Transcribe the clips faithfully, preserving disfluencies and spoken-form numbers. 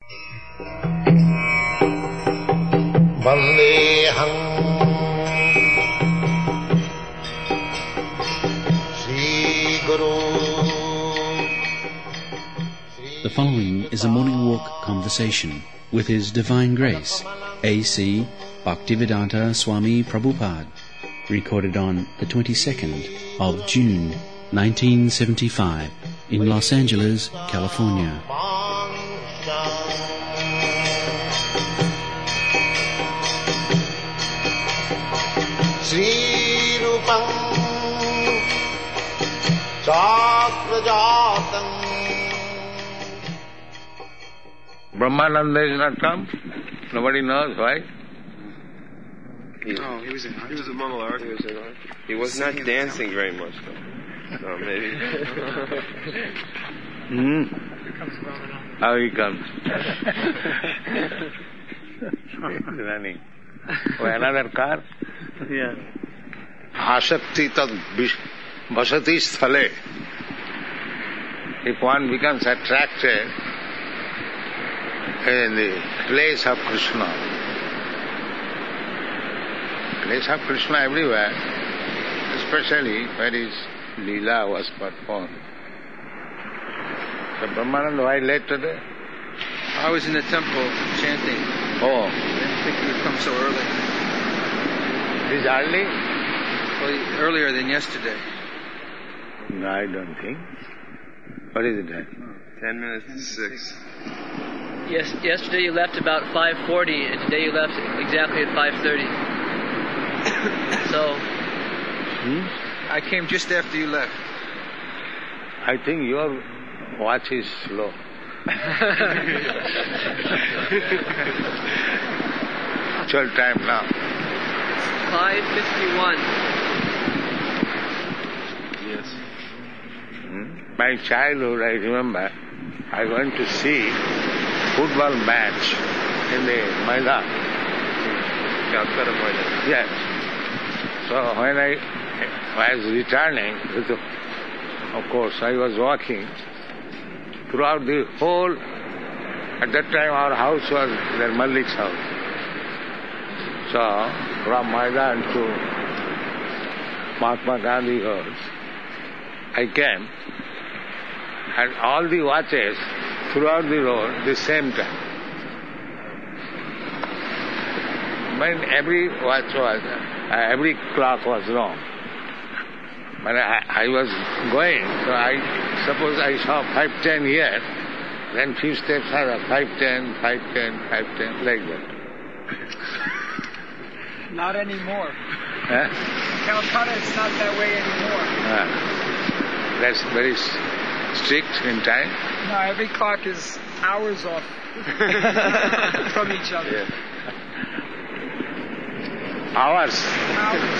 Vandeham Sri Guru. The following is a morning walk conversation with His Divine Grace, A C Bhaktivedanta Swami Prabhupada, recorded on the twenty-second of June, nineteen seventy-five, in Los Angeles, California. Sri Rupam Chakrajatam. Brahmananda is not come? Nobody knows why? He, oh, he was in he was a Mangalarti. He was, in, he was not dancing very much though. So maybe. Hmm. How he comes? He's running. Oh, another car? Yeah. Asakti tad vasati sthale. If one becomes attracted in the place of Krishna, place of Krishna everywhere, especially where his Leela was performed. So Brahmananda, why late today? I was in the temple chanting. Oh. I didn't think you would come so early. This early? Well, earlier than yesterday. No, I don't think. What is it then? Ten minutes to six. Yes, yesterday you left about five forty, and today you left exactly at five thirty. So... Hmm? I came just after you left. I think your watch is slow. Actual time now. five fifty-one. Yes. Hmm? My childhood, I remember, I went to see football match in the Maidan. Calcutta Maidan. Yes. So when I was returning, of course I was walking throughout the whole, at that time our house was their Malik's house. So from Maidan to Mahatma Gandhi house, I came, and all the watches throughout the road the same time. When every watch was, uh, every clock was wrong. When I, I was going, so I suppose I saw five ten here, then few steps further, five ten, five ten, five ten, like that. Not anymore. Huh? Calcutta, it's not that way anymore. Ah. That's very s- strict in time. No, every clock is hours off from each other. Yeah. Hours. Hours.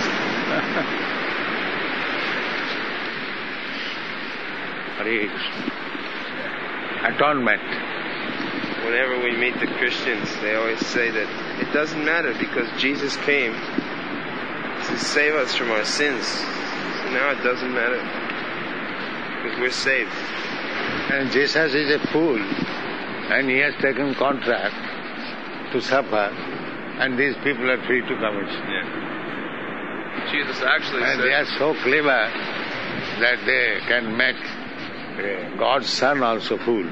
Hare Krishna. Atonement. Whenever we meet the Christians, they always say that it doesn't matter because Jesus came to save us from our sins. So now it doesn't matter because we're saved. And Jesus is a fool, and he has taken contract to suffer, and these people are free to commit sin. Yeah. Jesus actually And said... they are so clever that they can make uh, God's son also fool.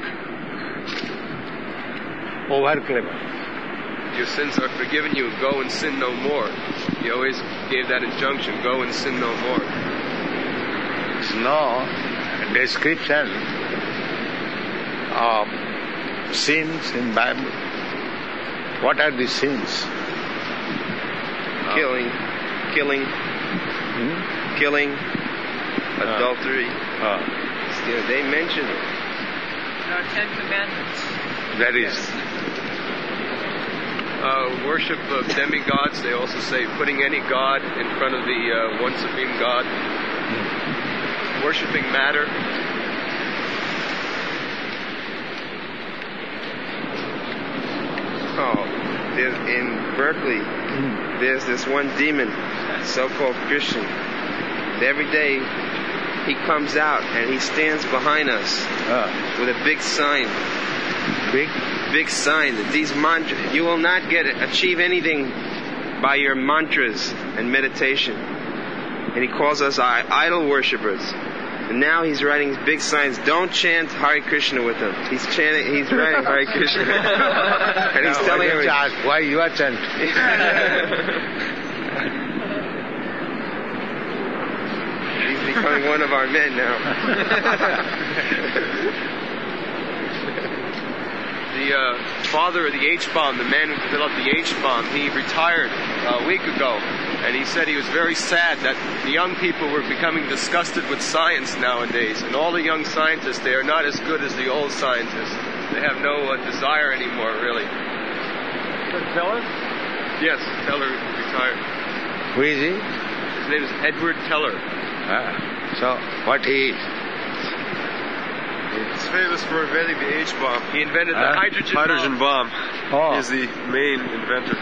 Over clever. Your sins are forgiven you, go and sin no more. He always gave that injunction, go and sin no more. There's no description of sins in Bible. What are the sins? Killing, killing, Hmm? killing, adultery. Uh, Yeah, they mention it. In our Ten Commandments. that is, Uh, worship of demigods, they also say putting any god in front of the uh, one supreme God. Worshipping matter. Oh, there's, in Berkeley, there's this one demon, so-called Christian. And every day he comes out and he stands behind us uh, with a big sign. big, big sign that these mantras, you will not get it, achieve anything by your mantras and meditation. And he calls us idol worshippers. And now he's writing big signs. Don't chant Hare Krishna with him. He's chanting. He's writing Hare Krishna, and he's Now, telling why don't him. you ask why you are chanting? He's becoming one of our men now. The uh, father of the H-bomb, the man who developed the H-bomb, he retired uh, a week ago, and he said he was very sad that the young people were becoming disgusted with science nowadays, and all the young scientists, they are not as good as the old scientists. They have no uh, desire anymore, really. Teller? Yes, Teller retired. Who is he? His name is Edward Teller. Ah, so, what he is? He's famous for inventing the H-bomb. He invented the Huh? hydrogen, Hydrogen bomb. bomb. Oh. He's the main inventor.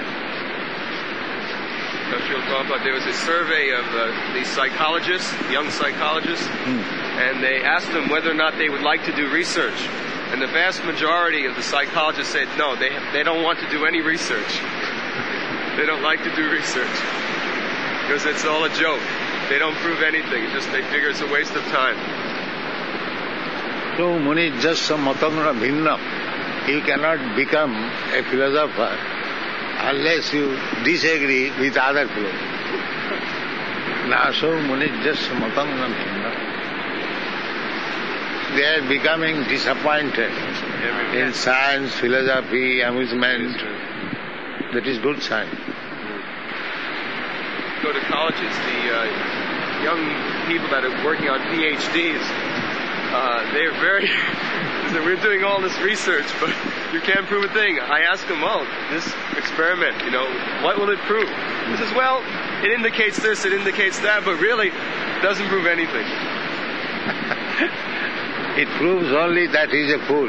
There was a survey of uh, these psychologists, young psychologists, and they asked them whether or not they would like to do research. And the vast majority of the psychologists said no, they they don't want to do any research. They don't like to do research because it's all a joke. They don't prove anything. It's just they figure it's a waste of time. So, Muni, just some matanga bhinna. You cannot become a philosopher unless you disagree with other philosophers. Now, so Muni, just matanga bhinna. They are becoming disappointed in science, philosophy, amusement. That is good sign. Go to colleges, the uh, young people that are working on P H Ds, uh, they're very, we're doing all this research, but you can't prove a thing. I ask them, well, this experiment, you know, what will it prove? He says, well, it indicates this, it indicates that, but really, it doesn't prove anything. It proves only that he is a fool.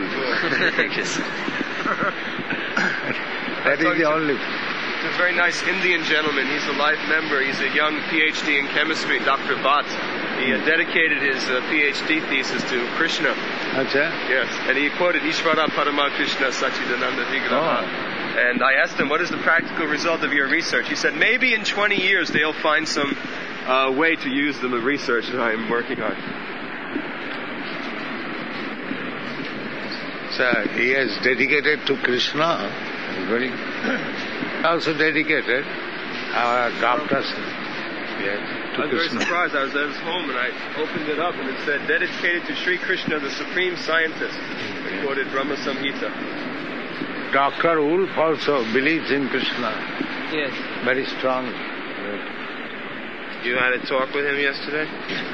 That is the only. It's a very nice Indian gentleman. He's a life member. He's a young P H D in chemistry, Doctor Bhatt. He uh, dedicated his uh, P H D thesis to Krishna. Achha? Yes, and he quoted Ishvara Parama Krishna Sachidananda Vigraha. Oh. And I asked him, what is the practical result of your research? He said, maybe in twenty years they'll find some uh, way to use the research that I'm working on. So he has dedicated to Krishna. Very also dedicated our doctors. Yes, to I was very Krishna. surprised. I was at his home and I opened it up and it said, dedicated to Sri Krishna, the supreme scientist. He quoted Brahma Samhita. Doctor Wolf also believes in Krishna. Yes. Very strong. You had a talk with him yesterday?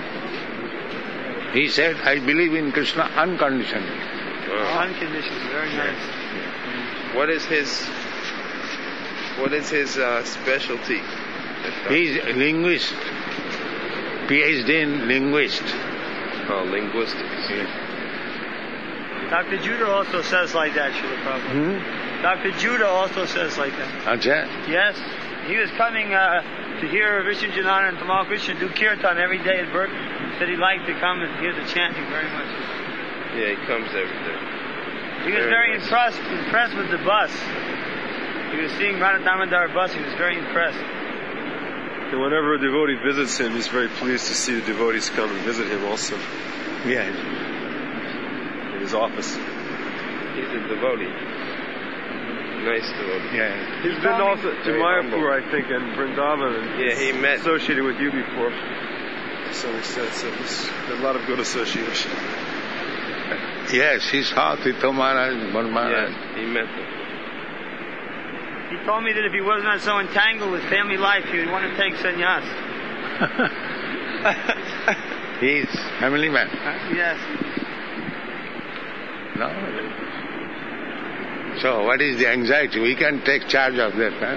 He said, I believe in Krishna unconditionally. Unconditioned, very nice. What is his What is his uh, specialty? He is a linguist. P H D in linguist. Oh, linguistics. Doctor Judah also says like that, Srila Prabhupada. Hmm? Doctor Judah also says like that. Achha? Yes. He was coming uh, to hear Vishnu Janana and Tamal Krishna do kirtan every day at Berkeley. Said he liked to come and hear the chanting very much. Yeah, he comes every day. He was very impressed impressed with the bus. He was seeing Radha Damodar bus. He was very impressed. And whenever a devotee visits him, he's very pleased to see the devotees come and visit him also Yes. in his office. He's a devotee. Nice devotee. Yeah. He's been also to Very Mayapur, I think, and Vrindavan. And Yeah, he met. associated with you before to some extent, so he's got a lot of good association. Yes, he saw Tito Maharaj, Bon Maharaj. Yeah, he met them. He told me that if he was not so entangled with family life, he would want to take sannyas. He is family man. Uh, yes. No. So what is the anxiety? We can take charge of that. Huh?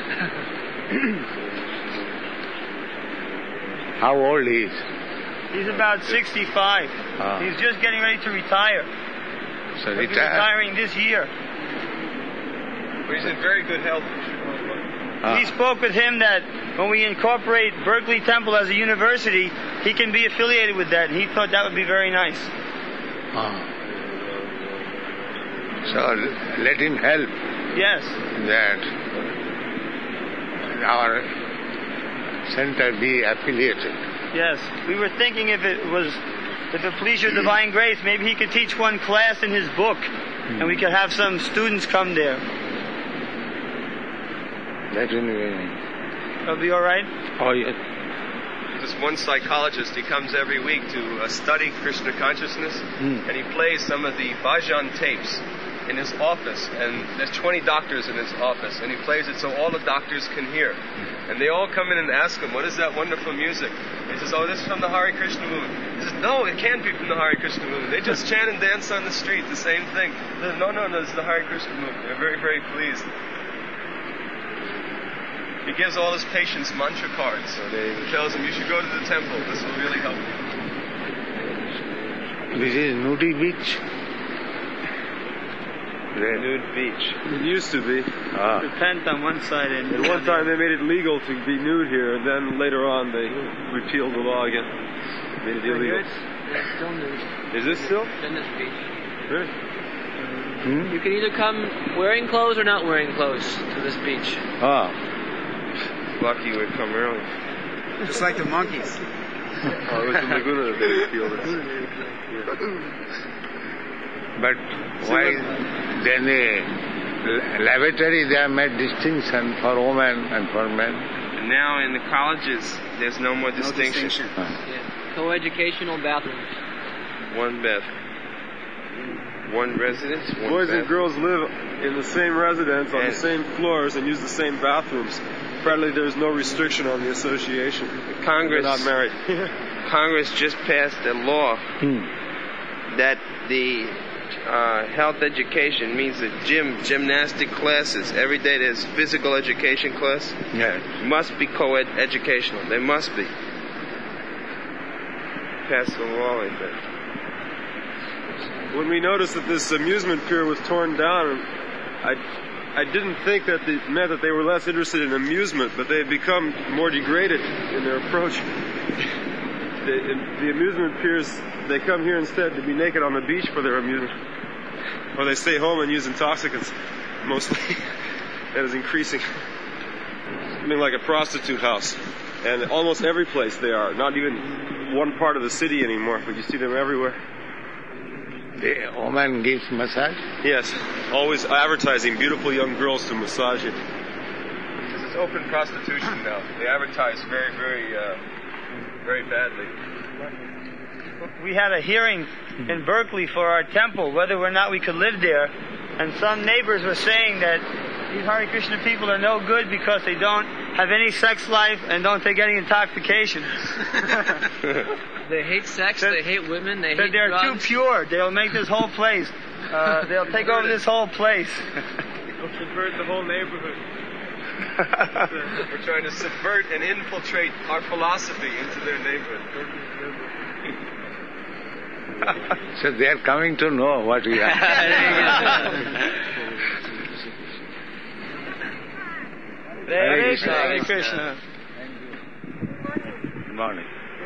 How old he is? He's about sixty-five. Ah. He's just getting ready to retire. So He'll be retire. retiring this year. But he's in very good health. Ah. He spoke with him that when we incorporate Berkeley Temple as a university, he can be affiliated with that. And he thought that would be very nice. Ah. So let him help Yes. that our center be affiliated. Yes. We were thinking if it was, if it pleased your divine grace, maybe he could teach one class in his book, and we could have some students come there. That will be. That'll be all right. Oh yes. This one psychologist, he comes every week to uh, study Krishna consciousness, Hmm. and he plays some of the bhajan tapes in his office, and there's twenty doctors in his office, and he plays it so all the doctors can hear. And they all come in and ask him, what is that wonderful music? He says, oh, this is from the Hare Krishna movement. He says, no, it can't be from the Hare Krishna movement. They just chant and dance on the street, the same thing. He says, no, no, no, this is the Hare Krishna movement. They're very, very pleased. He gives all his patients mantra cards. So they, he tells them, you should go to the temple. This will really help you. This is Nudie Beach. Nude beach. It used to be. Ah. Repent on one side and At one time they made it legal to be nude here, and then later on they repealed the law again. Made it illegal. It's still nude. Is this still? In this beach. Really? Hmm? You can either come wearing clothes or not wearing clothes to this beach. Ah. Lucky we come early. Just like the monkeys. Oh, it was the Laguna that they repealed it. But why then the lavatory they have made distinction for women and for men? And now in the colleges, there's no more distinction. distinction. Yeah. Co-educational bathrooms. One bath. One residence, one Boys bath. and girls live in the same residence on the same floors and use the same bathrooms. Apparently there's no restriction on the association. Congress, They're not married. Congress just passed a law Hmm. that the uh, health education means that gym, gymnastic classes, every day there's physical education class, Yes. must be co-ed educational. They must be. Passed a law like that. When we noticed that this amusement pier was torn down, I, I didn't think that it meant that they were less interested in amusement, but they had become more degraded in their approach. The, the amusement piers, they come here instead to be naked on the beach for their amusement. Or they stay home and use intoxicants, mostly. That is increasing. Something like a prostitute house. And almost every place they are. Not even one part of the city anymore, but you see them everywhere. The woman gives massage? Yes, always advertising beautiful young girls to massage it. This is open prostitution now. They advertise very, very, uh, very badly. we had a hearing in Berkeley for our temple, whether or not we could live there. And some neighbors were saying that these Hare Krishna people are no good because they don't have any sex life and don't take any intoxication. They hate sex, That- they hate women, they That hate they're drugs. too pure. They'll make this whole place. Uh, they'll take over this whole place. They'll subvert the whole neighborhood. We're trying to subvert and infiltrate our philosophy into their neighborhood. So they are coming to know what we are. Hare Krishna, Hare Krishna. Good morning.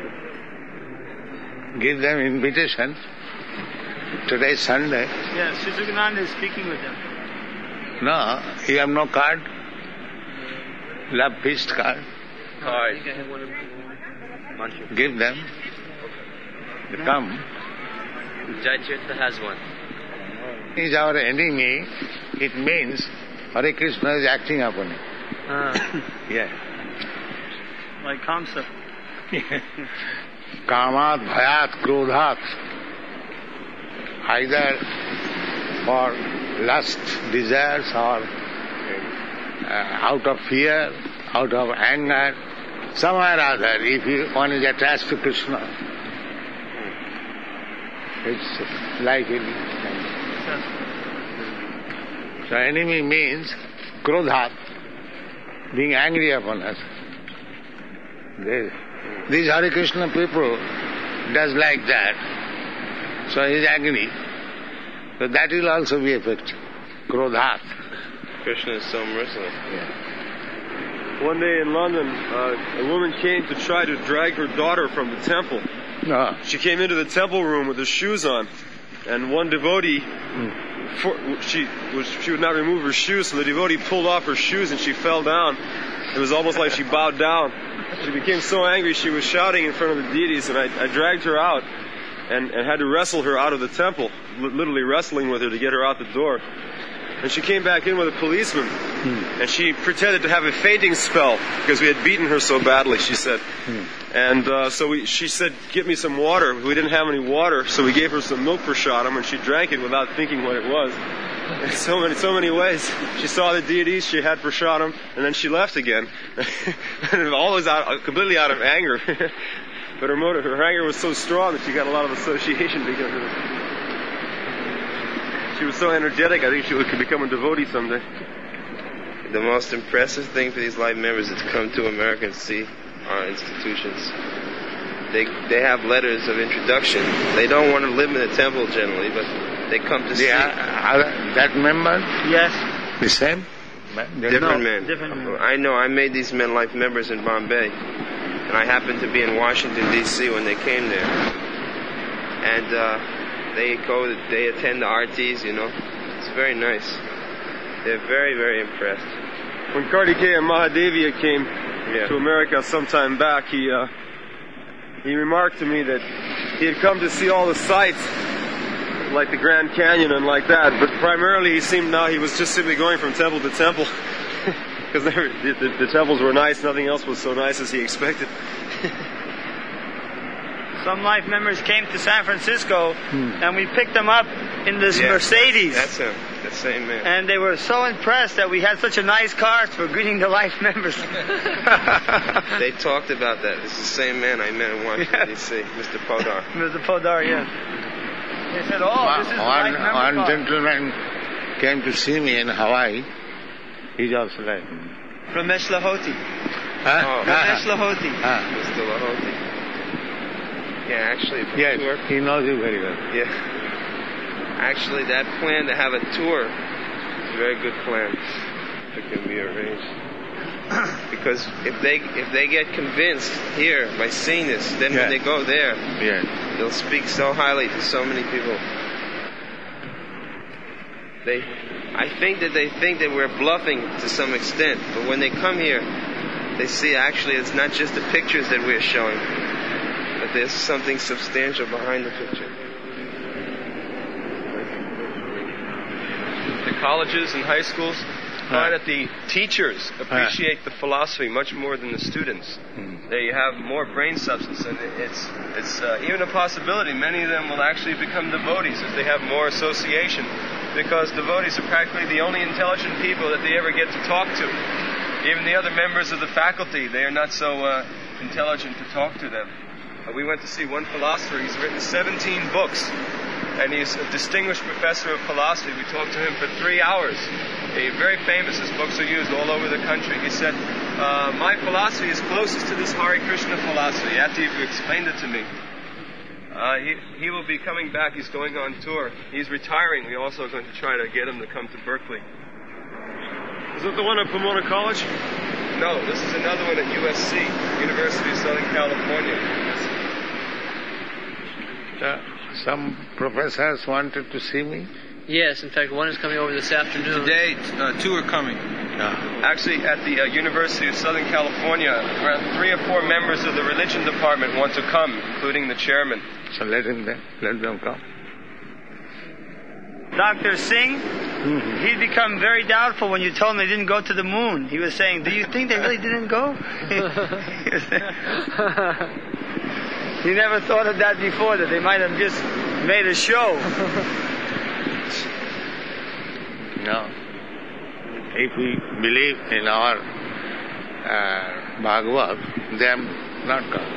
Give them invitation. Today is Sunday. Yes, Shizukananda is speaking with them. No, you have no card? Love feast card. I think I have one of Give them. They come. Jaitirtha has one. He is our enemy. It means Hare Krishna is acting upon him. Ah. Yeah. Like Kamsa. Kamat, bhayat, krodhat. Either for lust, desires, or uh, out of fear, out of anger, somewhere or other, if you, one is attached to Krishna, it's like it. So enemy means krodhat, being angry upon us. They, these Hare Krishna people does like that. So he is angry. So that will also be effective. Krodhat. Krishna is so merciless. One day in London, uh, a woman came to try to drag her daughter from the temple. No. She came into the temple room with her shoes on, and one devotee for, she was she would not remove her shoes, so the devotee pulled off her shoes and she fell down. It was almost like she bowed down. She became so angry she was shouting in front of the deities, and I, I dragged her out and, and had to wrestle her out of the temple, literally wrestling with her to get her out the door. And she came back in with a policeman, hmm. and she pretended to have a fainting spell because we had beaten her so badly, she said. Hmm. And uh, so we, she said, "Get me some water." We didn't have any water, so we gave her some milk prasadam, and she drank it without thinking what it was. In so many, so many ways. She saw the deities, she had prasadam, and then she left again. And always out, completely out of anger. But her motive, her anger was so strong that she got a lot of association because of it. She was so energetic, I think she could become a devotee someday. The most impressive thing for these life members is to come to America and see our institutions. They they have letters of introduction. They don't want to live in the temple generally, but they come to see. Yeah, that member? Yes. The same? Different no, men. Different men. I know. I made these men life members in Bombay, and I happened to be in Washington D C when they came there, and uh, they go. They attend the artis. You know, it's very nice. They're very, very impressed. When Kartikeya Mahadevia came yeah. to America some time back, he uh, he remarked to me that he had come to see all the sights, like the Grand Canyon and like that, but primarily he seemed now he was just simply going from temple to temple, because the, the, the temples were nice, nothing else was so nice as he expected. Some life members came to San Francisco, hmm. and we picked them up in this yeah, Mercedes. That's him, that same man. And they were so impressed that we had such a nice car for greeting the life members. They talked about that. It's the same man I met in Washington, D C, Mister Podar. Mister Podar, yeah. They said, "Oh, this is the life member One car." gentleman came to see me in Hawaii. He's also like... Ramesh Lahoti. Huh? Oh, Ramesh Lahoti. Ah. Mister Lahoti. Yeah, actually, Yes, tour. he knows you very well. Yeah. Actually, that plan to have a tour is a very good plan. It can be arranged. Because if they if they get convinced here by seeing this, then yeah. when they go there, yeah. they'll speak so highly to so many people. They, I think that they think that we're bluffing to some extent, but when they come here, they see actually it's not just the pictures that we're showing, but there's something substantial behind the picture. The colleges and high schools find that the teachers appreciate the philosophy much more than the students. Mm. They have more brain substance, and it's it's uh, even a possibility many of them will actually become devotees if they have more association, because devotees are practically the only intelligent people that they ever get to talk to. Even the other members of the faculty, they are not so uh, intelligent to talk to them. Uh, we went to see one philosopher. He's written seventeen books, and he's a distinguished professor of philosophy. We talked to him for three hours. He's very famous. His books are used all over the country. He said, uh, my philosophy is closest to this Hare Krishna philosophy, after you've explained it to me. Uh, he, he will be coming back. He's going on tour. He's retiring. We're also going to try to get him to come to Berkeley. Is that the one at Pomona College? No, this is another one at U S C, University of Southern California. Uh, some professors wanted to see me. Yes, in fact, one is coming over this afternoon. Today, uh, two are coming. Uh, Actually, at the uh, University of Southern California, around three or four members of the religion department want to come, including the chairman. so let him then, let them come. Doctor Singh, mm-hmm. he'd become very doubtful when you told him they didn't go to the moon. He was saying, "Do you think they really didn't go?" He never thought of that before, that they might have just made a show. No. If we believe in our uh, Bhagavad, they have not come.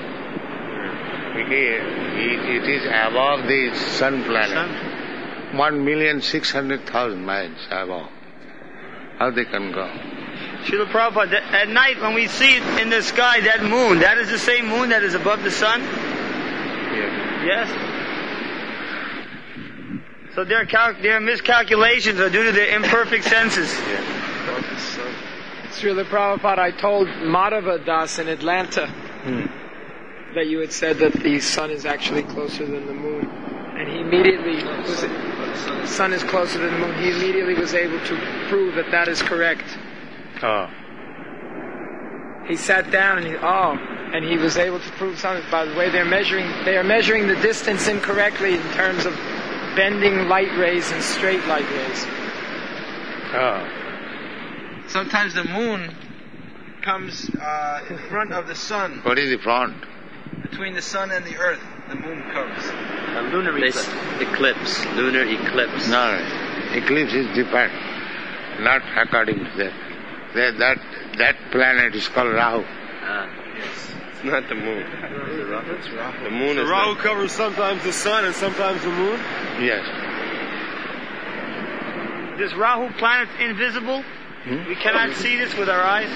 It is above the sun planet. Sun? One million six hundred thousand miles above. How they can go? Srila Prabhupada, at night when we see it in the sky, that moon, that is the same moon that is above the sun? Yes. Yes? So their, cal- their miscalculations are due to their imperfect senses. Yes. Srila Prabhupada, I told Madhava Das in Atlanta Hmm. that you had said that the sun is actually closer than the moon. And he immediately was the sun is closer to the moon, he immediately was able to prove that that is correct. Oh. He sat down and he, oh, and he was able to prove something. By the way, they're measuring, they are measuring the distance incorrectly in terms of bending light rays and straight light rays. Oh. Sometimes the moon comes uh, in front of the sun. What is the front? Between the sun and the earth, the moon comes. A lunar eclipse. eclipse. Lunar eclipse. No, eclipse is different. Not according to that. That, that, that planet is called Rahu. Ah. Yes. It's not the moon. The moon The is Rahu not. covers sometimes the sun and sometimes the moon? Yes. This Rahu planet invisible? Hmm? We cannot see this with our eyes?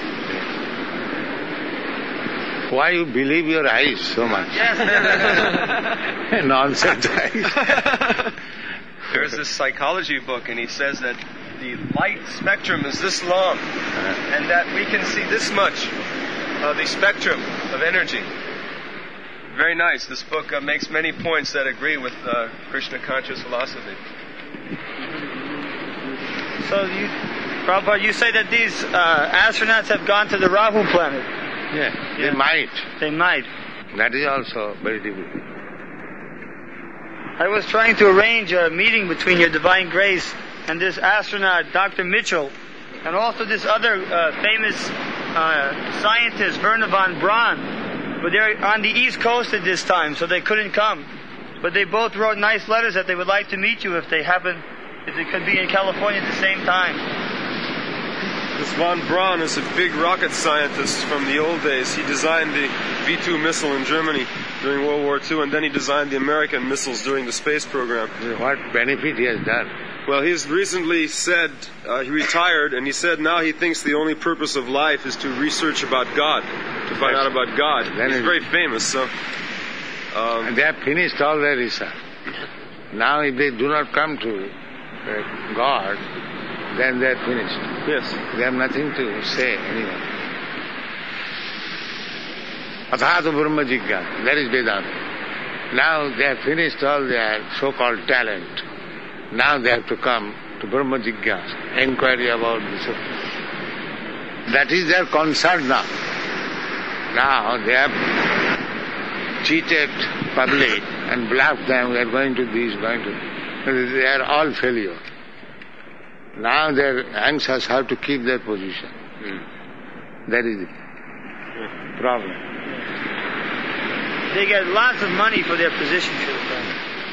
Why you believe your eyes so much? Yes. Nonsense eyes. There's this psychology book, and he says that the light spectrum is this long, and that we can see this much of the spectrum of energy. Very nice. This book uh, makes many points that agree with uh, Krishna conscious philosophy. So you, Prabhupada, you say that these uh, astronauts have gone to the Rahu planet? Yeah, Yeah. they might. They might. That is also very difficult. I was trying to arrange a meeting between Your Divine Grace and this astronaut, Doctor Mitchell, and also this other uh, famous uh, scientist, Werner von Braun. But they're on the East Coast at this time, so they couldn't come. But they both wrote nice letters that they would like to meet you if they happen, if they could be in California at the same time. This von Braun is a big rocket scientist from the old days. He designed the V two missile in Germany during World War Two, and then he designed the American missiles during the space program. What benefit he has done? Well, he's recently said, uh, he retired, and he said now he thinks the only purpose of life is to research about God, to find out about God. Then He's it- very famous, so... Um, And they have finished all their research. Now if they do not come to uh, God, then they are finished. yes. They have nothing to say anymore. Athata Brahma Jigyasa, that is Vedanta. Now they have finished all their so-called talent. Now they have to come to Brahma Jigyasa, inquiry about this. That is their concern now. Now they have cheated public and bluffed them, we are going to this, going to... They are all failure. Now they are anxious how to keep their position. Hmm. That is the problem. They get lots of money for their position, Srila.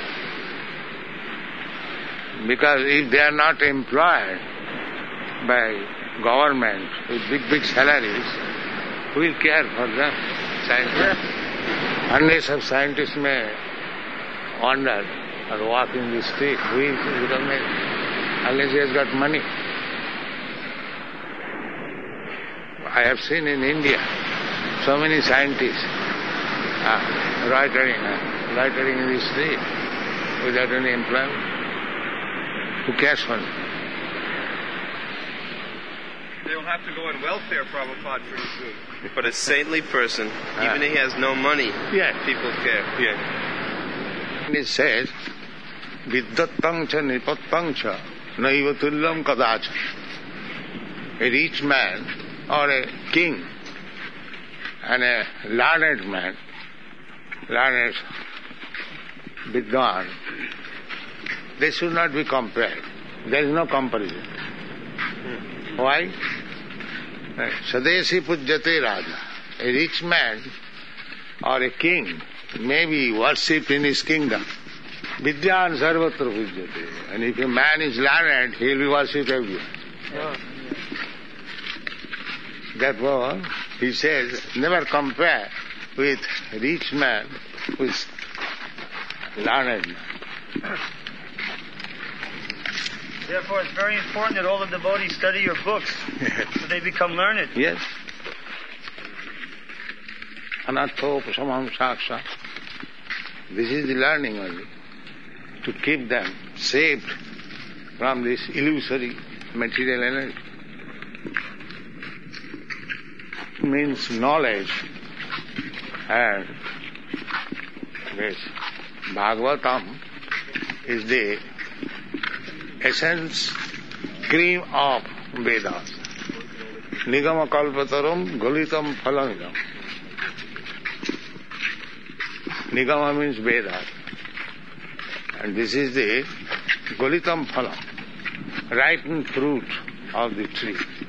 Because if they are not employed by government with big, big salaries, who will care for them? Scientists. Unless a scientist may wander or walk in the street, who will recognize? Unless he has got money. I have seen in India so many scientists uh, loitering, uh, loitering in the street without any employment. Who cares for them? They'll have to go on welfare, Prabhupada, pretty soon. But a saintly person, Ah. even if he has no money, Yes. people care. Yes. It says, Viddattam cha nipattam cha naiva tullam kadacha. A rich man or a king and a learned man, learned Vidwan, they should not be compared. There is no comparison. Why? Sadesi pujyate raja. A rich man or a king may be worshipped in his kingdom. Vidyan sarvatra pujyate. And if a man is learned, he will be worshipped everywhere. Therefore, he says, never compare with rich man with learned man. Therefore, it's very important that all the devotees study your books so they become learned. Yes. Anathopasamam saksha. This is the learning only. To keep them saved from this illusory material energy. Means knowledge. And this Bhagavatam is the essence, cream of Vedas. Nigama kalpataram galitam phalamidam. Nigama means Vedas. And this is the galitam phalam, ripened fruit of the tree.